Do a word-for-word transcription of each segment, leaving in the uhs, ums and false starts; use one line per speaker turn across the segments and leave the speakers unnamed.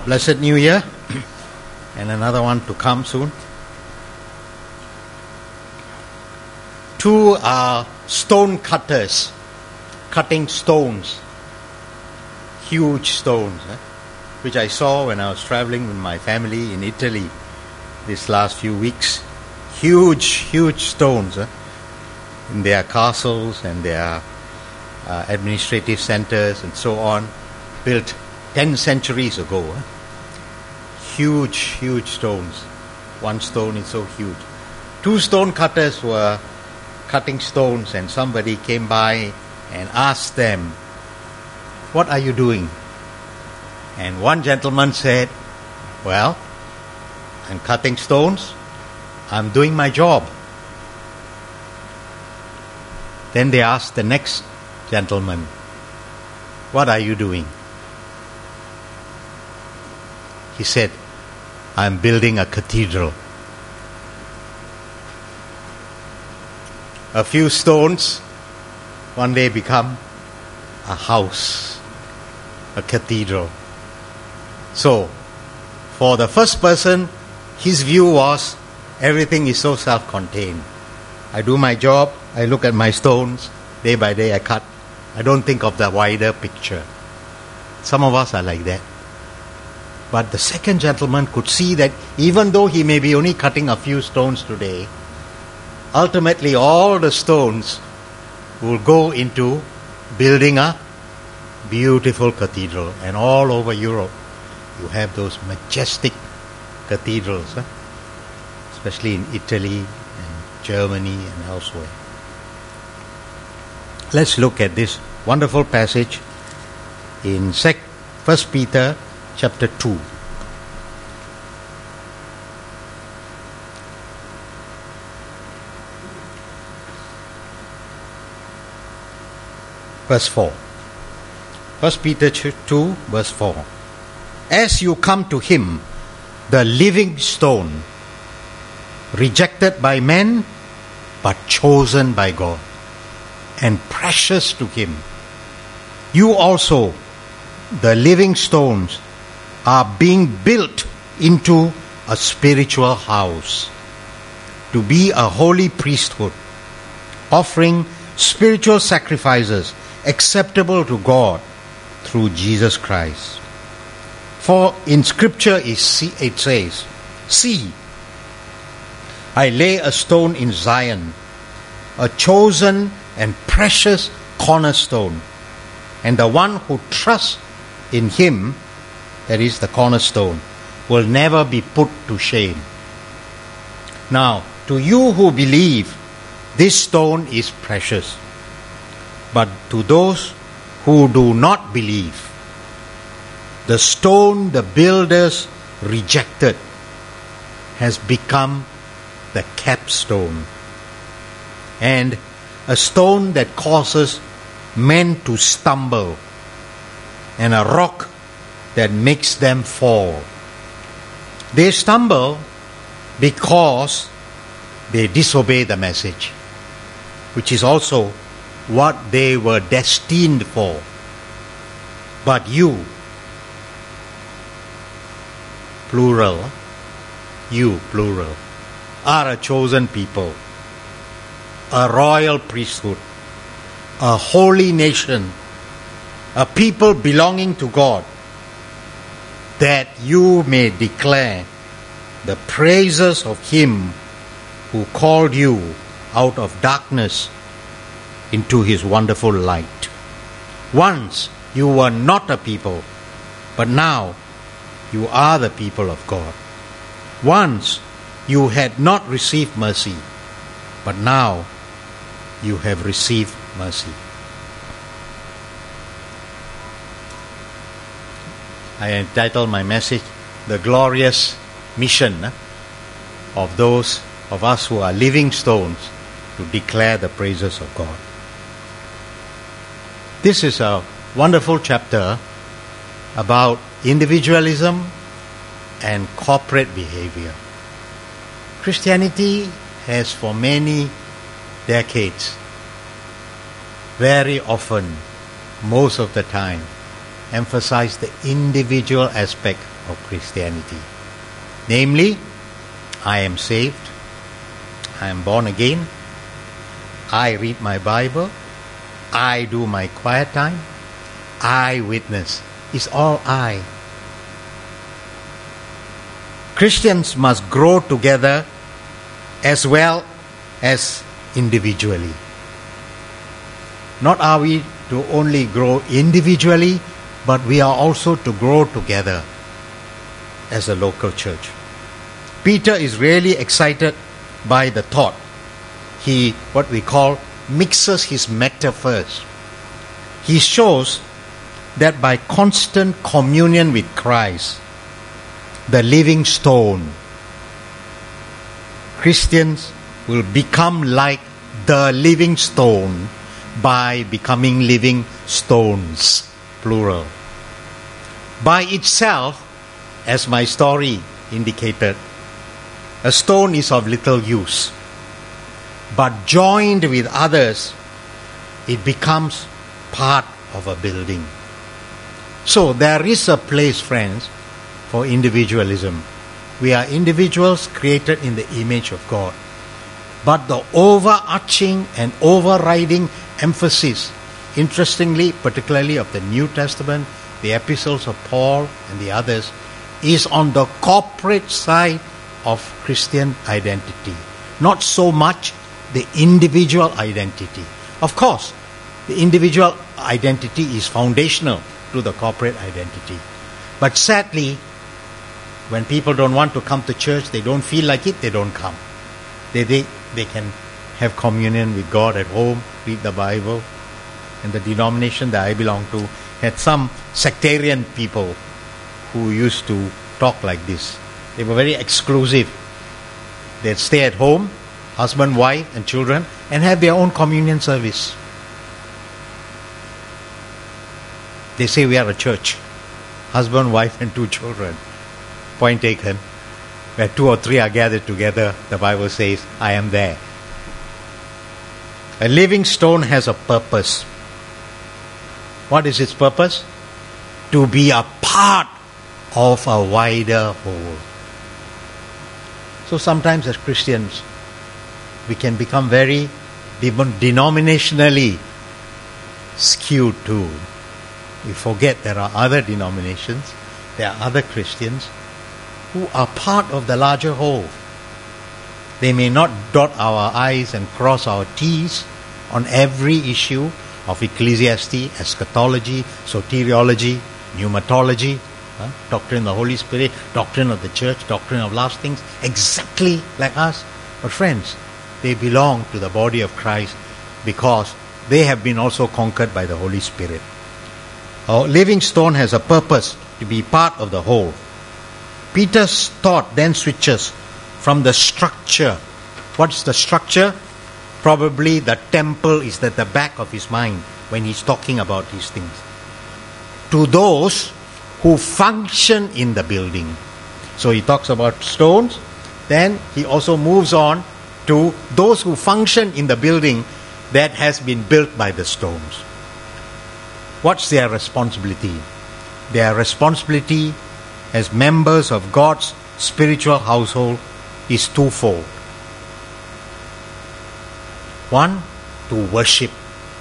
Blessed New Year, and another one to come soon. Two are stone cutters, cutting stones, huge stones, eh, which I saw when I was traveling with my family in Italy these last few weeks. Huge, huge stones eh, in their castles and their uh, administrative centers and so on, built ten centuries ago. Eh? Huge, huge stones. One stone is so huge. Two stone cutters were cutting stones, and somebody came by and asked them, "What are you doing?" And one gentleman said, "Well, I'm cutting stones. I'm doing my job." Then they asked the next gentleman, "What are you doing?" He said, "I'm building a cathedral." A few stones one day become a house, a cathedral. So, for the first person, his view was everything is so self-contained. I do my job, I look at my stones, day by day I cut. I don't think of the wider picture. Some of us are like that. But the second gentleman could see that even though he may be only cutting a few stones today, ultimately all the stones will go into building a beautiful cathedral. And all over Europe, you have those majestic cathedrals, eh? Especially in Italy and Germany and elsewhere. Let's look at this wonderful passage in First Peter chapter two. Verse four. First Peter two, verse four. As you come to him, the living stone, rejected by men, but chosen by God, and precious to him, you also, the living stones, are being built into a spiritual house, to be a holy priesthood, offering spiritual sacrifices acceptable to God through Jesus Christ. For in Scripture it says, "See, I lay a stone in Zion, a chosen and precious cornerstone, and the one who trusts in him," that is the cornerstone, "will never be put to shame." Now, to you who believe, this stone is precious. But to those who do not believe, the stone the builders rejected has become the capstone, and a stone that causes men to stumble, and a rock that makes them fall. They stumble because they disobey the message, which is also what they were destined for. But you, plural, you, plural, are a chosen people, a royal priesthood, a holy nation, a people belonging to God, that you may declare the praises of him who called you out of darkness into his wonderful light. Once you were not a people, but now you are the people of God. Once you had not received mercy, but now you have received mercy. I entitled my message, "The Glorious Mission eh, of those of us who are living stones to declare the praises of God." This is a wonderful chapter about individualism and corporate behavior. Christianity has for many decades, very often, most of the time, emphasize the individual aspect of Christianity. Namely, I am saved, I am born again, I read my Bible, I do my quiet time, I witness. It's all I. Christians must grow together as well as individually. Not are we to only grow individually, but we are also to grow together as a local church. Peter is really excited by the thought. He, what we call, mixes his metaphors. He shows that by constant communion with Christ, the living stone, Christians will become like the living stone by becoming living stones, plural. By itself, as my story indicated, a stone is of little use. But joined with others, it becomes part of a building. So there is a place, friends, for individualism. We are individuals created in the image of God. But the overarching and overriding emphasis, interestingly, particularly of the New Testament, the epistles of Paul and the others, is on the corporate side of Christian identity. Not so much the individual identity. Of course, the individual identity is foundational to the corporate identity. But sadly, when people don't want to come to church, they don't feel like it, they don't come. They, they, they can have communion with God at home, read the Bible. And the denomination that I belong to had some sectarian people who used to talk like this. They were very exclusive. They'd stay at home, husband, wife, and children, and have their own communion service. They say we are a church. Husband, wife, and two children. Point taken. Where two or three are gathered together, the Bible says, I am there. A living stone has a purpose. What is its purpose? To be a part of a wider whole. So sometimes as Christians, we can become very denominationally skewed too. We forget there are other denominations, there are other Christians who are part of the larger whole. They may not dot our I's and cross our T's on every issue of ecclesiastes, eschatology, soteriology, pneumatology, huh? doctrine of the Holy Spirit, doctrine of the church, doctrine of last things, exactly like us. But friends, they belong to the body of Christ because they have been also conquered by the Holy Spirit. Our living stone has a purpose to be part of the whole. Peter's thought then switches from the structure. What's the structure? Probably the temple is at the back of his mind when he's talking about these things. To those who function in the building. So he talks about stones, then he also moves on to those who function in the building that has been built by the stones. What's their responsibility? Their responsibility as members of God's spiritual household is twofold. One, to worship,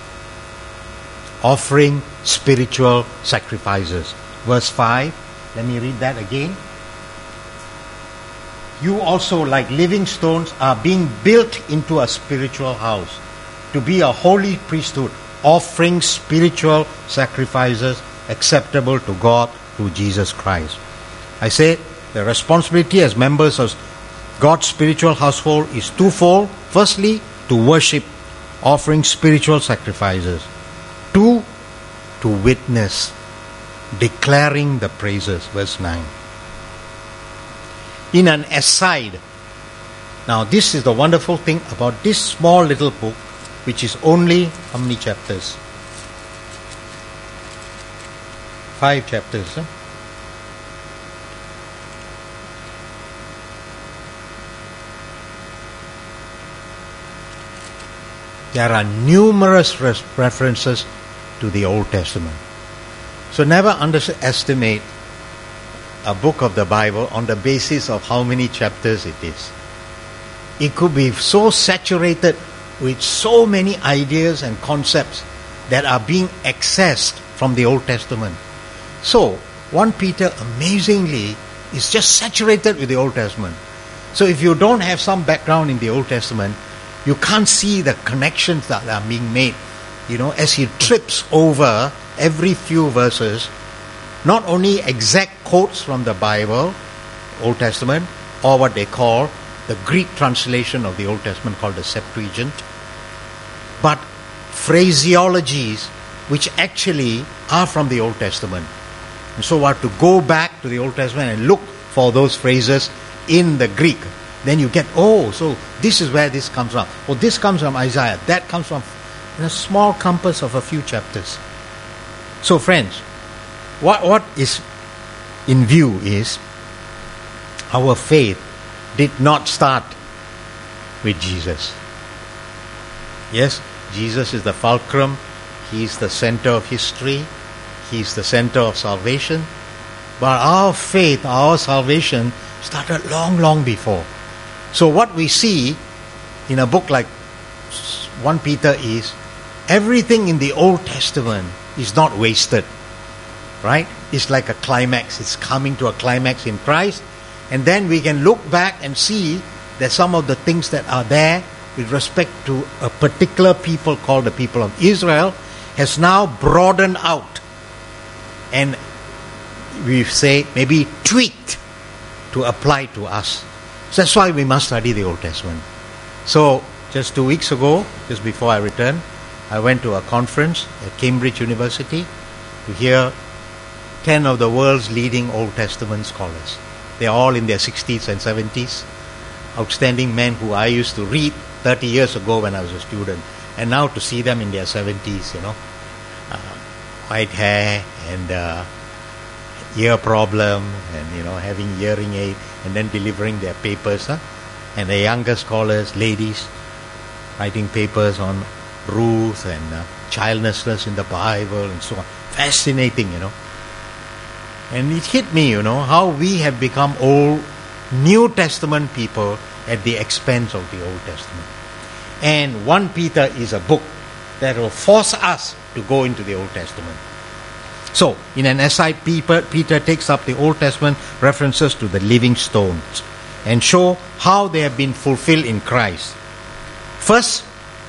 offering spiritual sacrifices. Verse five, let me read that again. You also, like living stones, are being built into a spiritual house to be a holy priesthood, offering spiritual sacrifices acceptable to God through Jesus Christ. I say the responsibility as members of God's spiritual household is twofold. Firstly, to worship, offering spiritual sacrifices. Two, to witness, declaring the praises. Verse nine. In an aside, now this is the wonderful thing about this small little book, which is only how many chapters? Five chapters. Huh? There are numerous res- references to the Old Testament. So never underestimate a book of the Bible on the basis of how many chapters it is. It could be so saturated with so many ideas and concepts that are being accessed from the Old Testament. So, First Peter amazingly is just saturated with the Old Testament. So if you don't have some background in the Old Testament, you can't see the connections that are being made. You know, as he trips over every few verses, not only exact quotes from the Bible, Old Testament, or what they call the Greek translation of the Old Testament called the Septuagint, but phraseologies which actually are from the Old Testament. And so we have to go back to the Old Testament and look for those phrases in the Greek. Then you get, oh, so this is where this comes from. Oh, this comes from Isaiah. That comes from in a small compass of a few chapters. So friends, what what is in view is our faith did not start with Jesus. Yes, Jesus is the fulcrum. He is the center of history. He is the center of salvation. But our faith, our salvation started long, long before. So what we see in a book like First Peter is everything in the Old Testament is not wasted. Right? It's like a climax. It's coming to a climax in Christ. And then we can look back and see that some of the things that are there with respect to a particular people called the people of Israel has now broadened out and we say maybe tweaked to apply to us. So that's why we must study the Old Testament. So just two weeks ago, just before I returned, I went to a conference at Cambridge University to hear ten of the world's leading Old Testament scholars. They are all in their sixties and seventies. Outstanding men who I used to read thirty years ago when I was a student. And now to see them in their seventies, you know. Uh, white hair and uh, ear problem and, you know, having hearing aid and then delivering their papers. Huh? And the younger scholars, ladies, writing papers on Ruth and uh, childlessness in the Bible and so on. Fascinating, you know. And it hit me, you know, how we have become old New Testament people at the expense of the Old Testament. And First Peter is a book that will force us to go into the Old Testament. So, in an aside, Peter, Peter takes up the Old Testament references to the living stones and show how they have been fulfilled in Christ. First,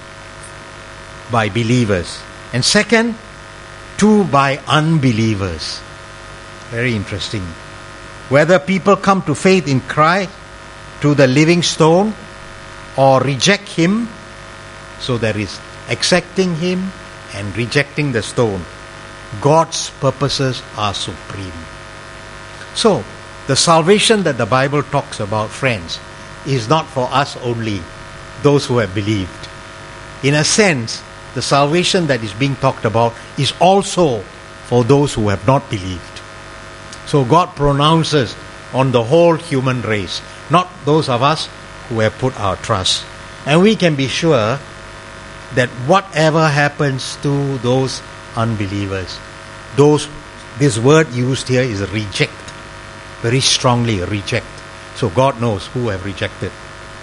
by believers. And second, two, by unbelievers. Very interesting. Whether people come to faith in Christ, to the living stone, or reject Him, so there is accepting Him and rejecting the stone. God's purposes are supreme. So, the salvation that the Bible talks about, friends, is not for us only, those who have believed. In a sense, the salvation that is being talked about is also for those who have not believed. So God pronounces on the whole human race, not those of us who have put our trust. And we can be sure that whatever happens to those unbelievers, those, this word used here is reject, very strongly reject. So God knows who have rejected.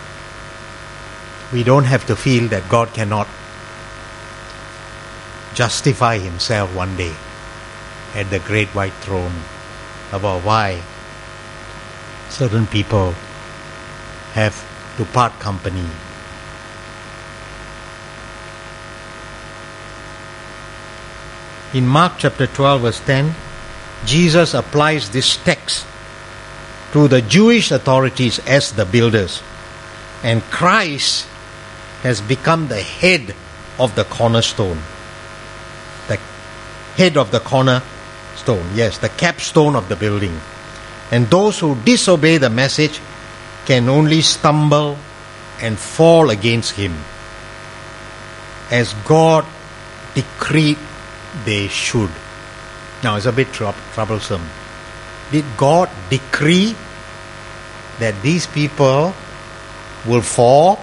We don't have to feel that God cannot justify Himself one day at the great white throne about why certain people have to part company. In Mark chapter twelve verse ten, Jesus applies this text to the Jewish authorities as the builders, and Christ has become the head of the cornerstone. The head of the cornerstone, yes, the capstone of the building. And those who disobey the message can only stumble and fall against Him, as God decreed they should. Now it's a bit tr- troublesome. Did God decree that these people will fall?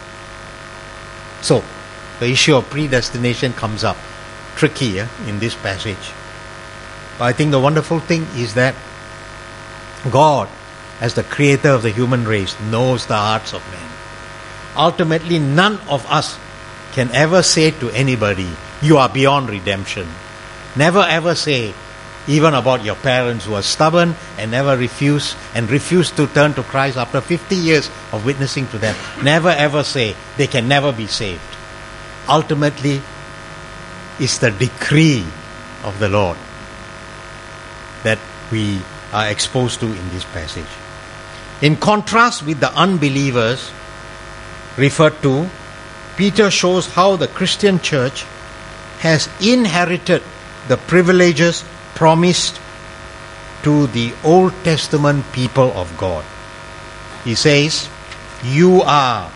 So, the issue of predestination comes up. Tricky eh, in this passage. But I think the wonderful thing is that God, as the creator of the human race, knows the hearts of men. Ultimately, none of us can ever say to anybody, you are beyond redemption. Never ever say, even about your parents who are stubborn and never refuse and refuse to turn to Christ after fifty years of witnessing to them. Never ever say they can never be saved. Ultimately, it's the decree of the Lord that we are exposed to in this passage. In contrast with the unbelievers referred to, Peter shows how the Christian church has inherited the privileges promised to the Old Testament people of God. He says, you are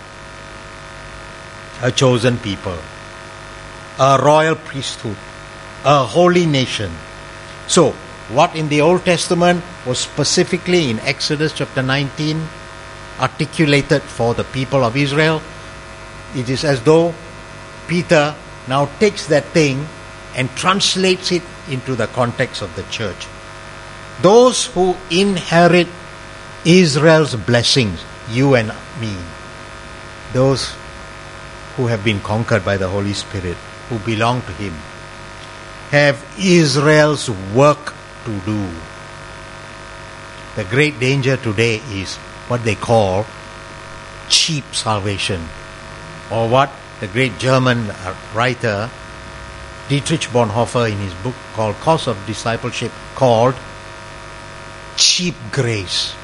a chosen people, a royal priesthood, a holy nation. So, what in the Old Testament was specifically in Exodus chapter nineteen articulated for the people of Israel, it is as though Peter now takes that thing and translates it into the context of the church. Those who inherit Israel's blessings, you and me, those who have been conquered by the Holy Spirit, who belong to Him, have Israel's work to do. The great danger today is what they call cheap salvation, or what the great German writer Dietrich Bonhoeffer in his book called Course of Discipleship called cheap grace.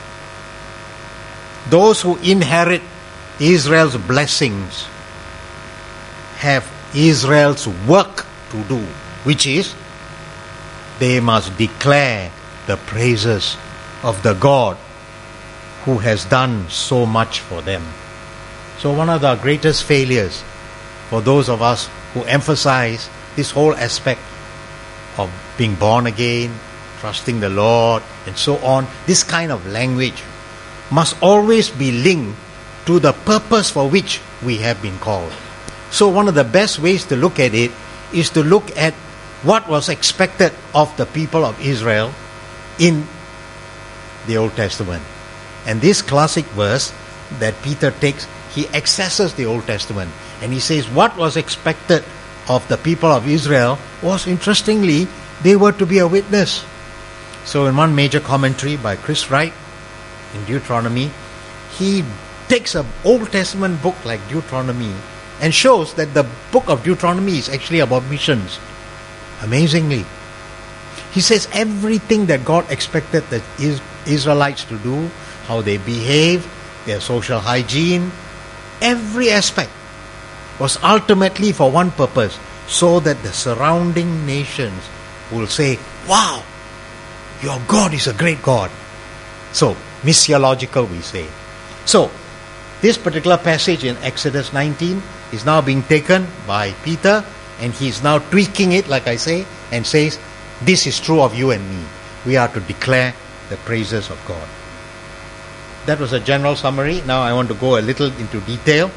Those who inherit Israel's blessings have Israel's work to do, which is they must declare the praises of the God who has done so much for them. So one of the greatest failures for those of us who emphasize this whole aspect of being born again, trusting the Lord, and so on, this kind of language must always be linked to the purpose for which we have been called. So one of the best ways to look at it is to look at what was expected of the people of Israel in the Old Testament. And this classic verse that Peter takes, he accesses the Old Testament and he says what was expected of the people of Israel was, interestingly, they were to be a witness. So in one major commentary by Chris Wright in Deuteronomy, he takes an Old Testament book like Deuteronomy and shows that the book of Deuteronomy is actually about missions. Amazingly. He says everything that God expected the Israelites to do, how they behave, their social hygiene, every aspect was ultimately for one purpose, so that the surrounding nations will say, wow, your God is a great God. So, missiological we say. So, this particular passage in Exodus nineteen is now being taken by Peter, and he's now tweaking it, like I say, and says, this is true of you and me. We are to declare the praises of God. That was a general summary. Now I want to go a little into detail.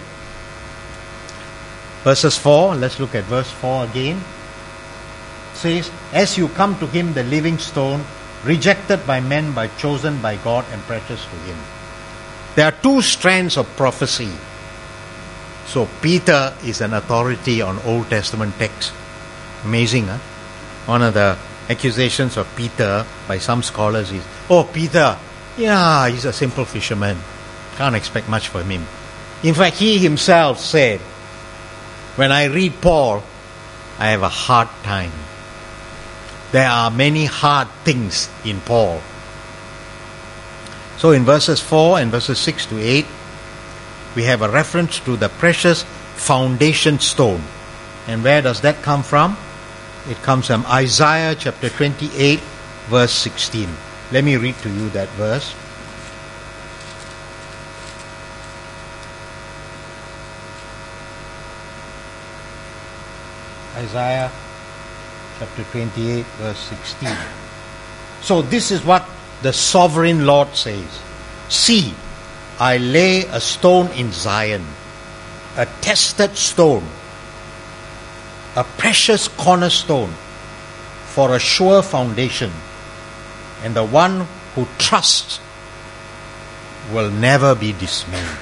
Verses four, let's look at verse four again. It says, as you come to Him, the living stone, rejected by men, but chosen by God and precious to Him. There are two strands of prophecy. So Peter is an authority on Old Testament texts. Amazing, huh? One of the accusations of Peter by some scholars is, oh, Peter, yeah, he's a simple fisherman. Can't expect much from him. In fact, he himself said, when I read Paul, I have a hard time. There are many hard things in Paul. So in verses four and verses six to eight, we have a reference to the precious foundation stone. And where does that come from? It comes from Isaiah chapter twenty-eight, verse sixteen. Let me read to you that verse. Isaiah chapter twenty-eight, verse sixteen. So this is what the sovereign Lord says. See, I lay a stone in Zion, a tested stone, a precious cornerstone, for a sure foundation, and the one who trusts will never be dismayed.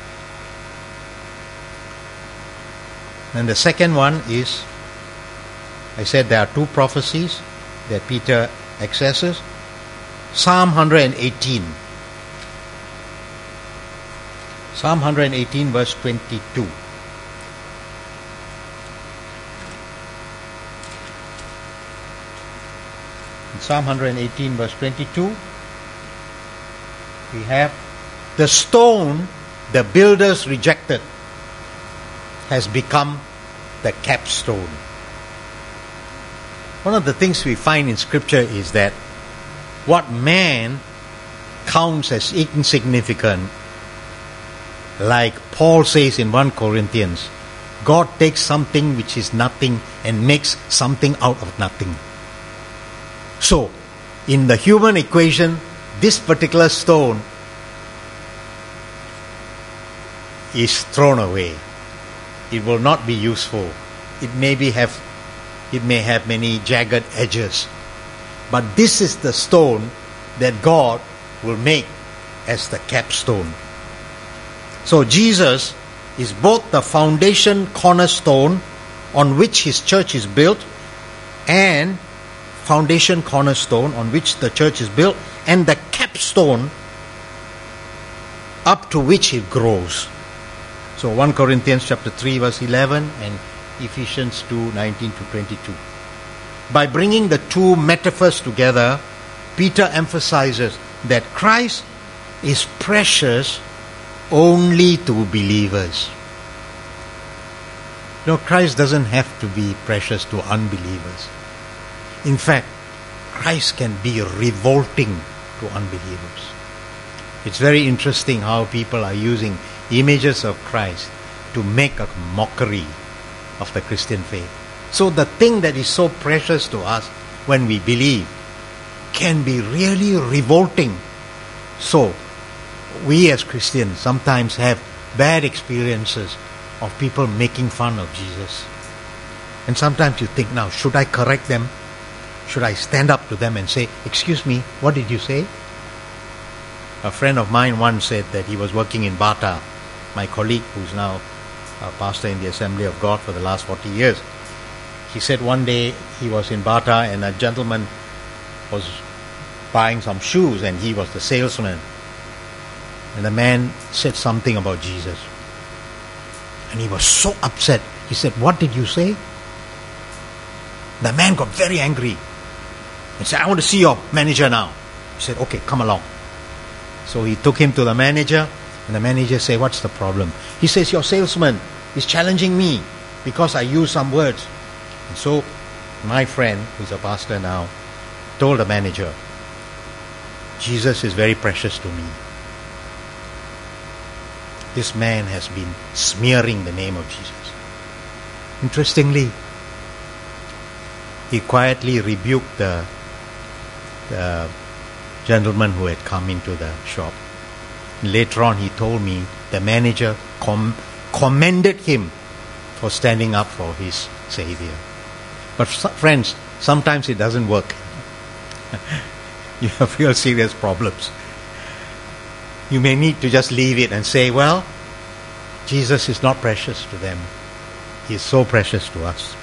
And the second one is, I said there are two prophecies that Peter accesses. Psalm one eighteen. Psalm one eighteen verse twenty-two. In Psalm one eighteen verse twenty-two, we have, the stone the builders rejected has become the capstone. One of the things we find in Scripture is that what man counts as insignificant, like Paul says in First Corinthians, God takes something which is nothing and makes something out of nothing. So, in the human equation, this particular stone is thrown away. It will not be useful. It may be have, it may have many jagged edges. But this is the stone that God will make as the capstone. So Jesus is both the foundation cornerstone on which his church is built, and foundation cornerstone on which the church is built, and the capstone up to which it grows. So First Corinthians chapter three verse eleven and Ephesians two nineteen to twenty-two. By bringing the two metaphors together, Peter emphasizes that Christ is precious only to believers. No, Christ doesn't have to be precious to unbelievers. In fact, Christ can be revolting to unbelievers. It's very interesting how people are using images of Christ to make a mockery of the Christian faith. So the thing that is so precious to us when we believe can be really revolting. So we as Christians sometimes have bad experiences of people making fun of Jesus. And sometimes you think, now, should I correct them? Should I stand up to them and say, excuse me, what did you say? A friend of mine once said that he was working in Bata. My colleague, who's now a pastor in the Assembly of God for the last forty years, he said one day he was in Bata and a gentleman was buying some shoes and he was the salesman. And the man said something about Jesus. And he was so upset. He said, what did you say? The man got very angry and said, I want to see your manager now. He said, okay, come along. So he took him to the manager, and the manager said, what's the problem? He says, your salesman is challenging me because I use some words. And so my friend, who's a pastor now, told the manager, Jesus is very precious to me. This man has been smearing the name of Jesus. Interestingly, he quietly rebuked the, the gentleman who had come into the shop. Later on, he told me the manager com- commended him for standing up for his Savior. But so, friends, sometimes it doesn't work. You have real serious problems. You may need to just leave it and say, well, Jesus is not precious to them. He is so precious to us.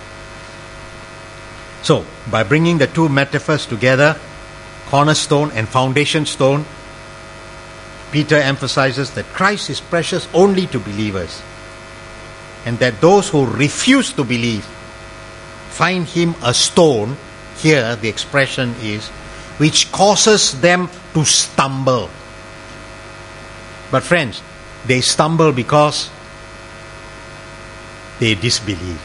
So, by bringing the two metaphors together, cornerstone and foundation stone, Peter emphasizes that Christ is precious only to believers, and that those who refuse to believe find him a stone, here the expression is, which causes them to stumble. But friends, they stumble because they disbelieve.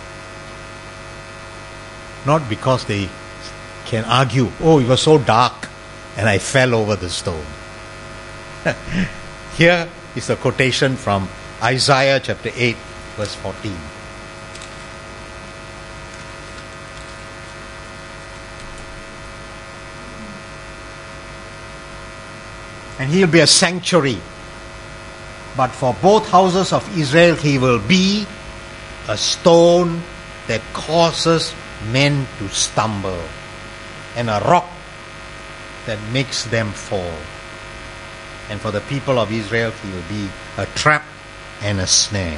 Not because they can argue, oh, it was so dark and I fell over the stone. Here is a quotation from Isaiah chapter eight, verse fourteen. And he'll be a sanctuary, but for both houses of Israel he will be a stone that causes men to stumble, and a rock that makes them fall. And for the people of Israel, he will be a trap and a snare.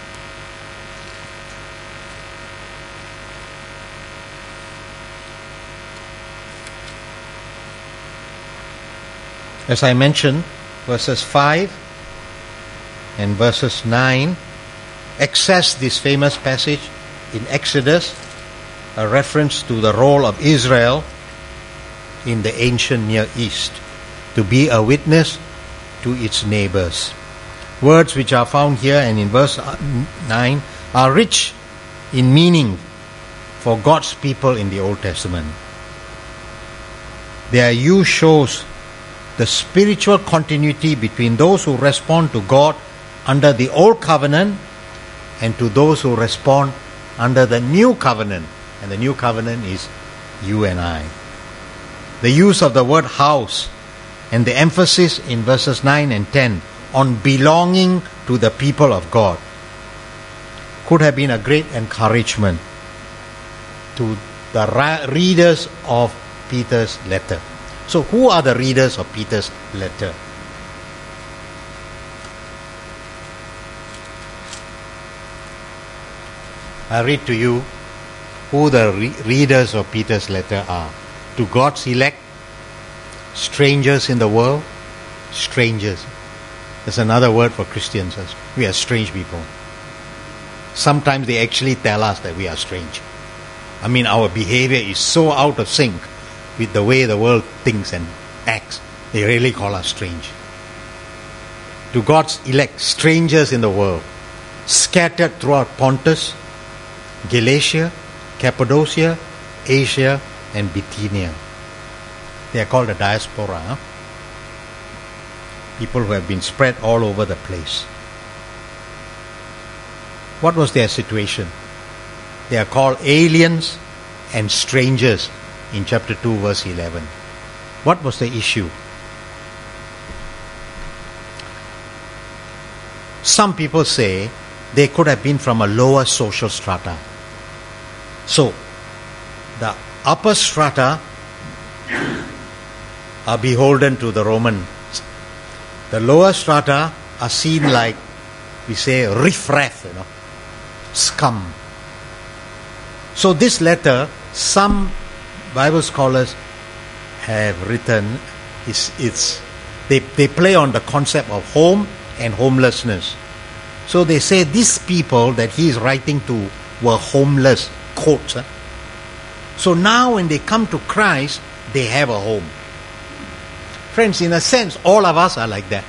As I mentioned, verses five and verses nine access this famous passage in Exodus, a reference to the role of Israel in the ancient Near East, to be a witness to its neighbors. Words which are found here and in verse nine are rich in meaning for God's people in the Old Testament. Their use shows the spiritual continuity between those who respond to God under the Old Covenant and to those who respond under the New Covenant. And the New Covenant is you and I. The use of the word house and the emphasis in verses nine and ten on belonging to the people of God could have been a great encouragement to the ra- readers of Peter's letter. So who are the readers of Peter's letter? I read to you who the re- readers of Peter's letter are. To God's elect, strangers in the world, strangers. There's another word for Christians. We are strange people. Sometimes they actually tell us that we are strange. I mean, our behavior is so out of sync with the way the world thinks and acts. They really call us strange. To God's elect, strangers in the world, scattered throughout Pontus, Galatia, Cappadocia, Asia, and Bithynia. They are called the diaspora. Huh? People who have been spread all over the place. What was their situation? They are called aliens and strangers in chapter two, verse eleven. What was the issue? Some people say they could have been from a lower social strata. So, the upper strata are beholden to the Romans. The lower strata are seen like, we say, riffraff, you know, scum. So this letter, some Bible scholars have written, is it's they, they play on the concept of home and homelessness. So they say these people that he is writing to were homeless, quotes. Huh? So now when they come to Christ, they have a home. Friends, in a sense, all of us are like that.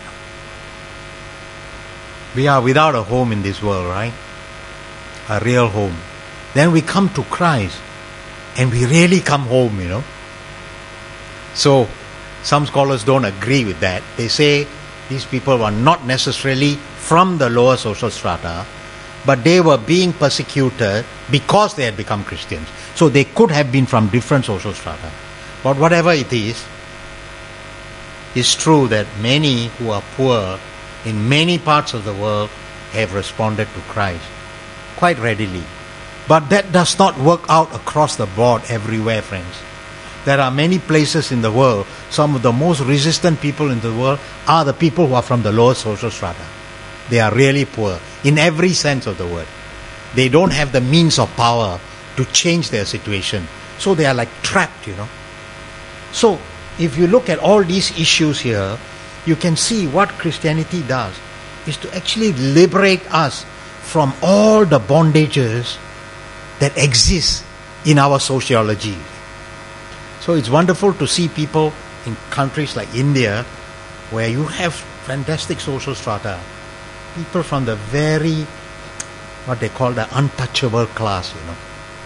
We are without a home in this world, right? A real home. Then we come to Christ and we really come home, you know. So, some scholars don't agree with that. They say these people were not necessarily from the lower social strata, but they were being persecuted because they had become Christians. So they could have been from different social strata. But whatever it is, it's true that many who are poor in many parts of the world have responded to Christ quite readily. But that does not work out across the board everywhere, friends. There are many places in the world, some of the most resistant people in the world are the people who are from the lower social strata. They are really poor, in every sense of the word. They don't have the means of power to change their situation. So they are like trapped, you know. So, if you look at all these issues here, you can see what Christianity does is to actually liberate us from all the bondages that exist in our sociology. So it's wonderful to see people in countries like India where you have fantastic social strata. People from the very, what they call the untouchable class, you know.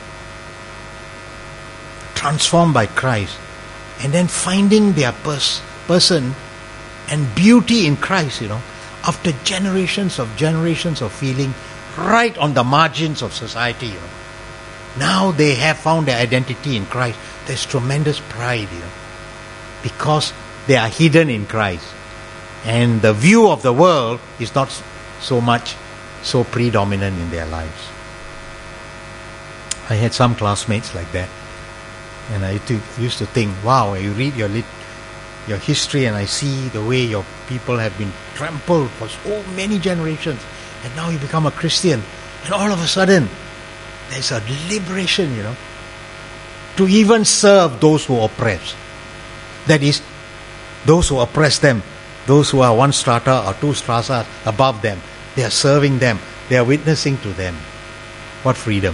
Transformed by Christ. And then finding their pers- person and beauty in Christ, you know. After generations of generations of feeling right on the margins of society, you know. Now they have found their identity in Christ. There's tremendous pride, you know, because they are hidden in Christ. And the view of the world is not so much so predominant in their lives. I had some classmates like that. And I used to think, wow, you read your lit, your history and I see the way your people have been trampled for so many generations. And now you become a Christian. And all of a sudden, there's a liberation, you know, to even serve those who oppress. That is, those who oppress them, those who are one strata or two strata above them, they are serving them, they are witnessing to them. What freedom!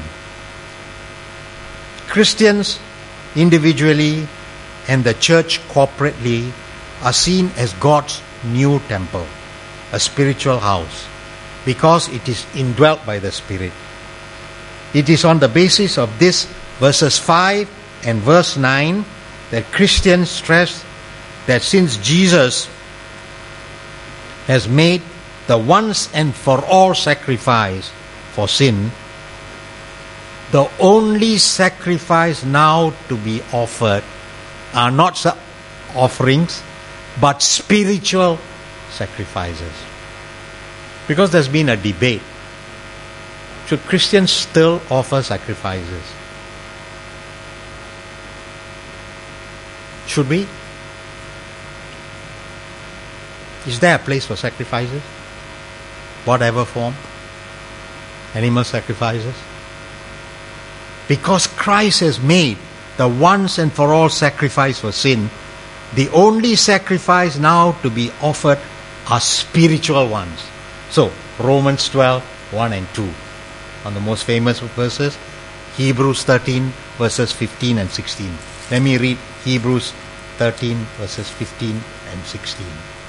Christians individually and the church corporately are seen as God's new temple, a spiritual house, because it is indwelt by the Spirit. It is on the basis of this verses five and verse nine that Christians stress that since Jesus has made the once and for all sacrifice for sin, the only sacrifice now to be offered are not offerings, but spiritual sacrifices. Because there's been a debate. Should Christians still offer sacrifices? Should we? Is there a place for sacrifices? Whatever form? Animal sacrifices? Because Christ has made the once and for all sacrifice for sin, the only sacrifice now to be offered are spiritual ones. So, Romans twelve, one and two. On the most famous verses, Hebrews thirteen, verses fifteen and sixteen. Let me read Hebrews thirteen, verses fifteen and sixteen.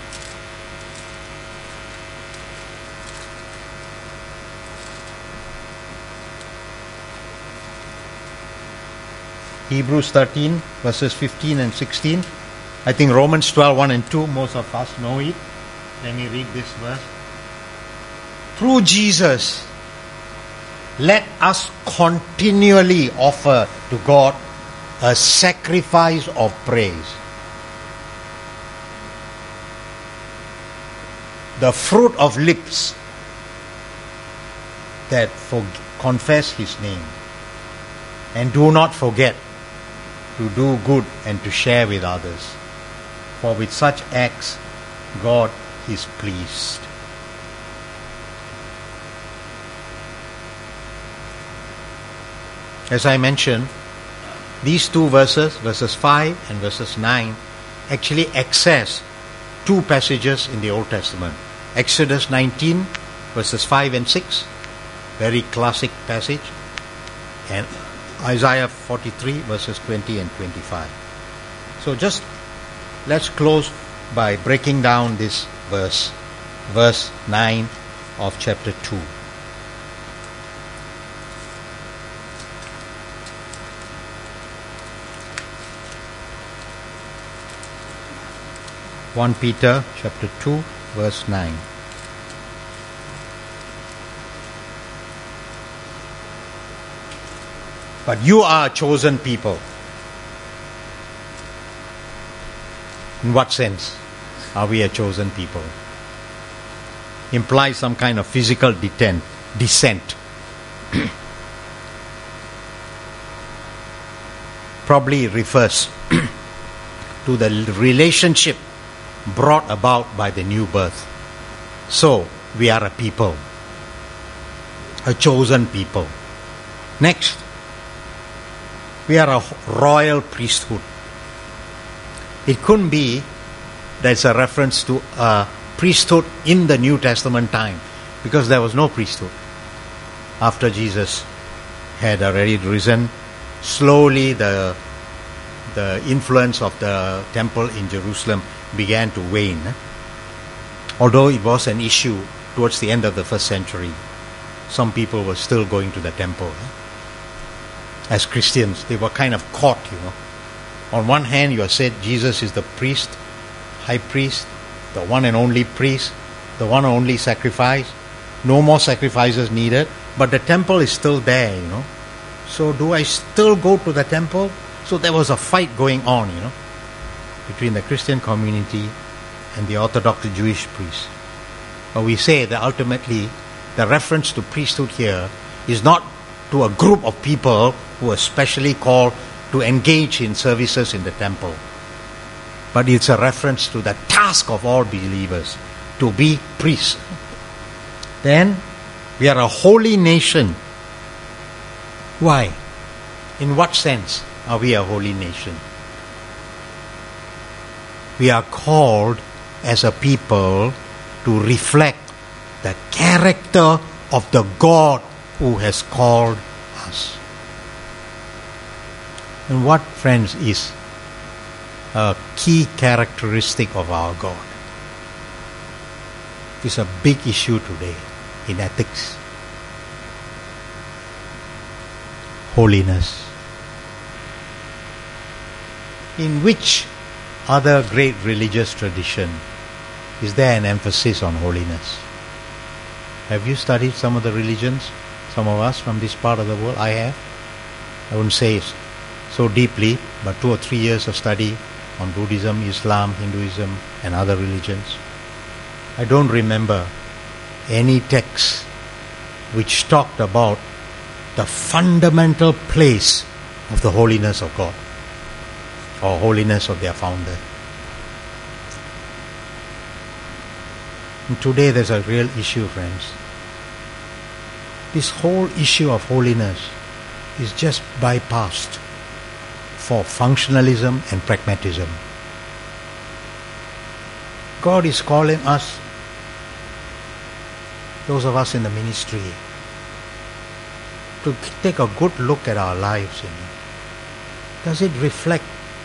Hebrews thirteen, verses fifteen and sixteen. I think Romans twelve, one and two, most of us know it. Let me read this verse. Through Jesus, let us continually offer to God a sacrifice of praise, the fruit of lips that for, confess His name. And do not forget to do good and to share with others, for with such acts God is pleased. As I mentioned, these two verses, verses five and verses nine, actually access two passages in the Old Testament. Exodus nineteen, verses five and six, very classic passage, and Isaiah forty-three, verses twenty and twenty-five. So just let's close by breaking down this verse, verse nine of chapter two. First Peter chapter two, verse nine. But you are a chosen people. In what sense are we a chosen people? Implies some kind of physical detent, descent. Probably refers to the relationship brought about by the new birth. So, we are a people, a chosen people. Next, we are a royal priesthood. It couldn't be that's a reference to a priesthood in the New Testament time, because there was no priesthood. After Jesus had already risen, slowly the the influence of the temple in Jerusalem began to wane. Although it was an issue towards the end of the first century, some people were still going to the temple. As Christians, they were kind of caught, you know. On one hand, you are said Jesus is the priest, high priest, the one and only priest, the one and only sacrifice. No more sacrifices needed, but the temple is still there, you know. So do I still go to the temple? So there was a fight going on, you know, between the Christian community and the Orthodox Jewish priests. But we say that ultimately the reference to priesthood here is not to a group of people who are specially called to engage in services in the temple. But it's a reference to the task of all believers to be priests. Then we are a holy nation. Why? In what sense are we a holy nation? We are called as a people to reflect the character of the God who has called us. And what, friends, is a key characteristic of our God? It's a big issue today in ethics. Holiness. In which other great religious tradition is there an emphasis on holiness? Have you studied some of the religions? Some of us from this part of the world? I have. I wouldn't say so deeply, but two or three years of study on Buddhism, Islam, Hinduism, and other religions. I don't remember any text which talked about the fundamental place of the holiness of God or holiness of their founder. And today there's a real issue, friends. This whole issue of holiness is just bypassed for functionalism and pragmatism. God is calling us, those of us in the ministry, to take a good look at our lives. You know. Does it reflect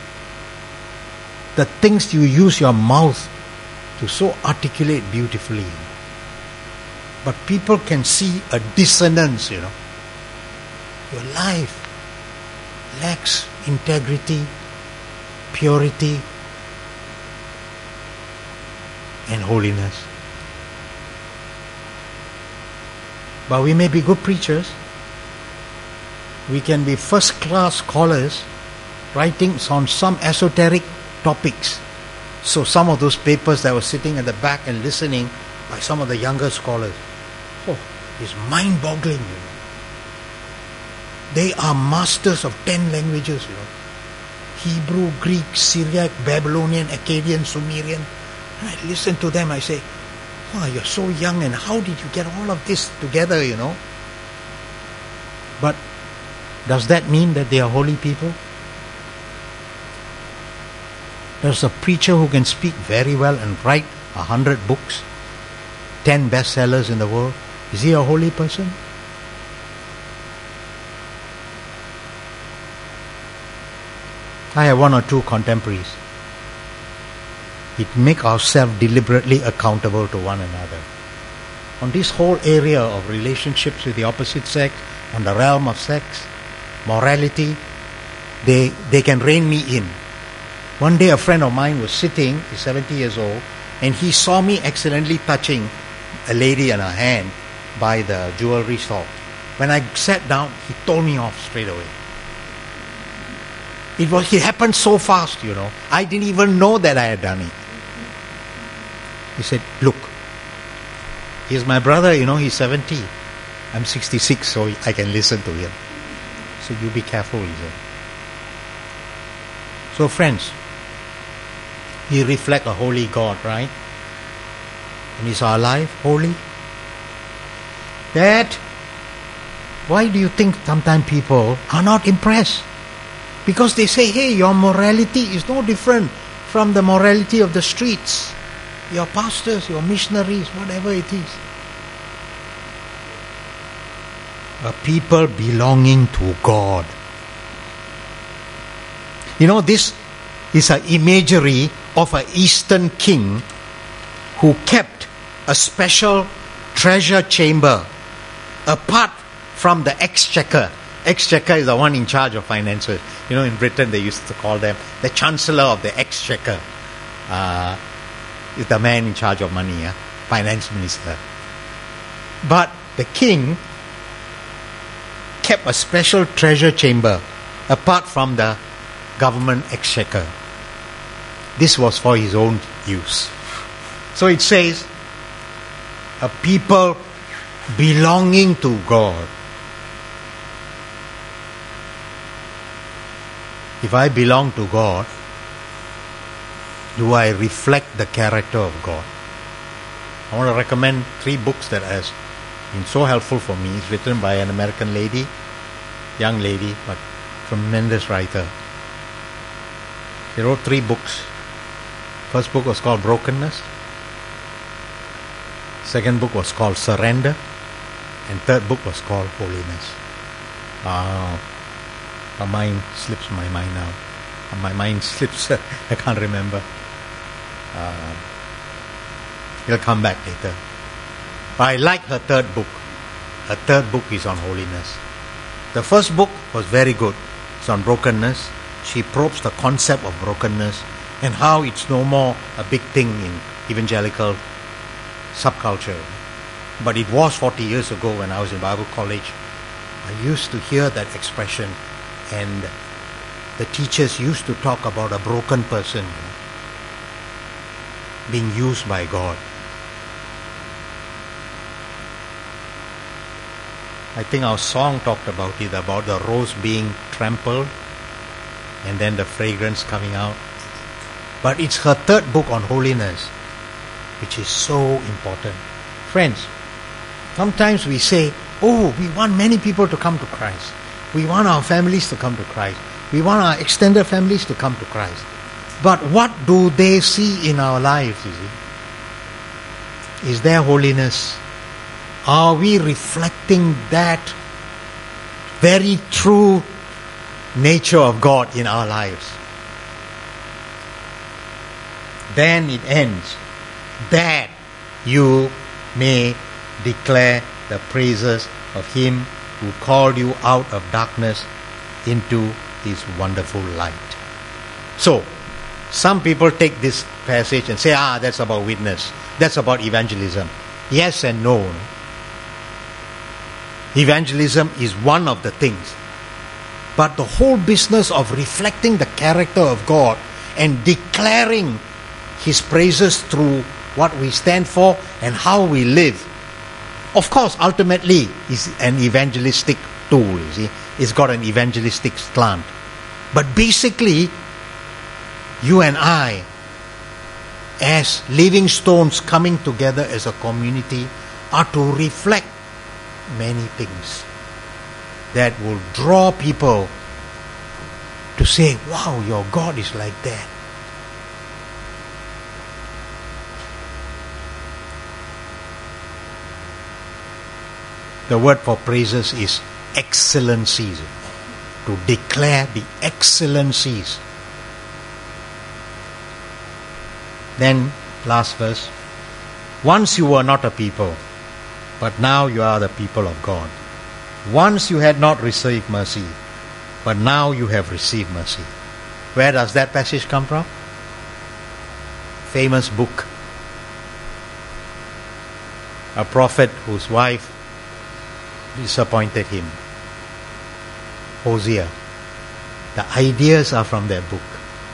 the things you use your mouth to so articulate beautifully? You know? But people can see a dissonance, you know. Your life lacks integrity, purity, and holiness. But we may be good preachers. We can be first-class scholars writing on some esoteric topics. So some of those papers that were sitting at the back and listening by some of the younger scholars, oh, it's mind-boggling, you know. They are masters of ten languages, you know. Hebrew, Greek, Syriac, Babylonian, Akkadian, Sumerian. And I listen to them, I say, oh, you're so young, and how did you get all of this together, you know? But does that mean that they are holy people? There's a preacher who can speak very well and write a hundred books, ten bestsellers in the world. Is he a holy person? I have one or two contemporaries. It make ourselves deliberately accountable to one another. On this whole area of relationships with the opposite sex, on the realm of sex, morality, they they can rein me in. One day a friend of mine was sitting, he's seventy years old, and he saw me accidentally touching a lady in her hand by the jewelry store. When I sat down, he told me off straight away. It was it happened so fast, you know. I didn't even know that I had done it. He said, look, he's my brother, you know, he's seventy. I'm sixty-six, so I can listen to him. So you be careful, he said. So friends, we reflect a holy God, right? And is our life holy? That, why do you think sometimes people are not impressed? Because they say, hey, your morality is no different from the morality of the streets. Your pastors, your missionaries, whatever it is. A people belonging to God. You know, this is an imagery of an Eastern king who kept a special treasure chamber apart from the exchequer. Exchequer is the one in charge of finances. You know, in Britain they used to call them the Chancellor of the Exchequer. Uh, is the man in charge of money, yeah? Finance Minister. But the king kept a special treasure chamber apart from the government exchequer. This was for his own use. So it says, a people belonging to God. if I belong to God, do I reflect the character of God? I want to recommend three books that has been so helpful for me. It's written by an American lady, young lady, but tremendous writer. She wrote three books. First book was called Brokenness. Second book was called Surrender. And third book was called Holiness. Ah, my mind slips my mind now. My mind slips. I can't remember. Uh, He'll come back later. But I like her third book. Her third book is on holiness. The first book was very good. It's on brokenness. She probes the concept of brokenness and how it's no more a big thing in evangelical subculture. But it was forty years ago when I was in Bible college. I used to hear that expression, and the teachers used to talk about a broken person being used by God. I think our song talked about it, about the rose being trampled and then the fragrance coming out. But it's her third book on holiness which is so important. Friends, sometimes we say, oh, we want many people to come to Christ. We want our families to come to Christ. We want our extended families to come to Christ. But what do they see in our lives, you see? Is there holiness? Are we reflecting that very true nature of God in our lives? Then it ends, that you may declare the praises of Him who called you out of darkness into His wonderful light. So, some people take this passage and say, ah, that's about witness. That's about evangelism. Yes and no. Evangelism is one of the things. But the whole business of reflecting the character of God and declaring His praises through what we stand for and how we live, of course, ultimately is an evangelistic tool, you see. It's got an evangelistic slant. But basically, you and I, as living stones coming together as a community, are to reflect many things that will draw people to say, wow, your God is like that. The word for praises is excellencies. To declare the excellencies. Then, last verse. Once you were not a people, but now you are the people of God. Once you had not received mercy, but now you have received mercy. Where does that passage come from? Famous book. A prophet whose wife disappointed him. Hosea. The ideas are from their book.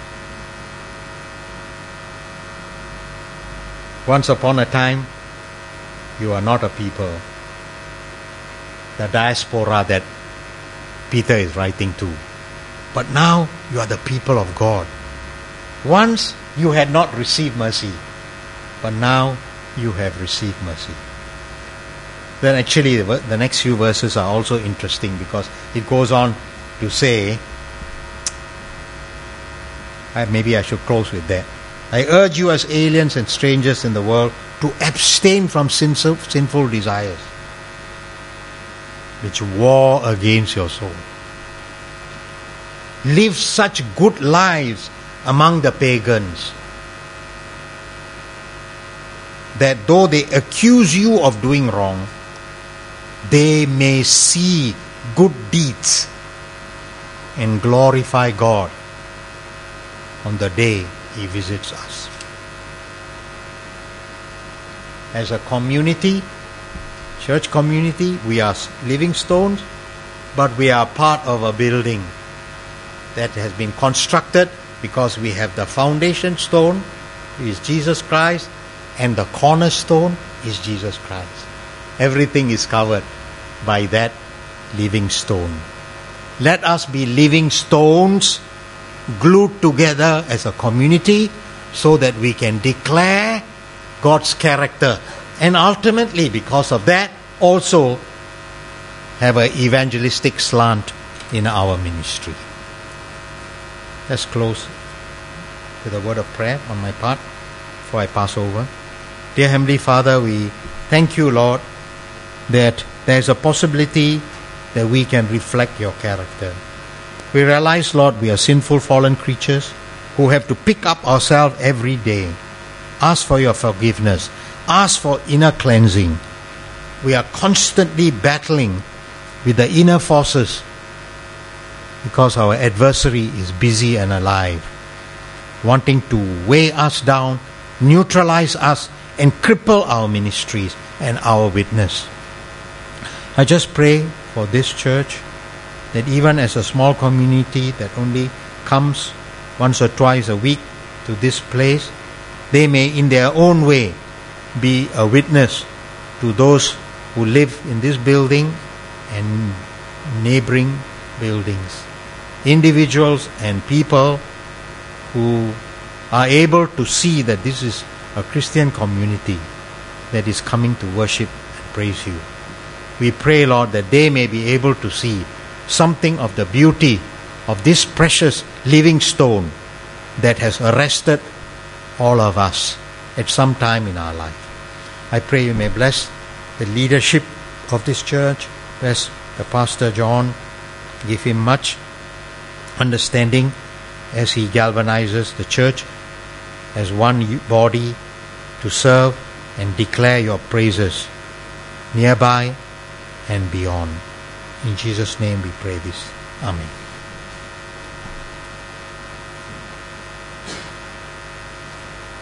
Once upon a time, you are not a people. The diaspora that Peter is writing to. But now you are the people of God. Once you had not received mercy, but now you have received mercy. Then actually the next few verses are also interesting because it goes on to say, maybe I should close with that. I urge you as aliens and strangers in the world to abstain from sinful, sinful desires which war against your soul. Live such good lives among the pagans that though they accuse you of doing wrong, they may see good deeds and glorify God on the day He visits us. As a community, church community, we are living stones, but we are part of a building that has been constructed because we have the foundation stone, which is Jesus Christ, and the cornerstone is Jesus Christ. Everything is covered by that living stone. Let us be living stones glued together as a community so that we can declare God's character, and ultimately because of that also have an evangelistic slant in our ministry. Let's close with a word of prayer on my part before I pass over. Dear Heavenly Father, we thank you, Lord, that there is a possibility that we can reflect your character. We realize, Lord, we are sinful, fallen creatures who have to pick up ourselves every day. Ask for your forgiveness. Ask for inner cleansing. We are constantly battling with the inner forces because our adversary is busy and alive, wanting to weigh us down, neutralize us, and cripple our ministries and our witness. I just pray for this church that even as a small community that only comes once or twice a week to this place, they may in their own way be a witness to those who live in this building and neighboring buildings. Individuals and people who are able to see that this is a Christian community that is coming to worship and praise you. We pray, Lord, that they may be able to see something of the beauty of this precious living stone that has arrested all of us at some time in our life. I pray you may bless the leadership of this church, bless the Pastor John, give him much understanding as he galvanizes the church as one body to serve and declare your praises nearby and beyond. In Jesus' name we pray this. Amen.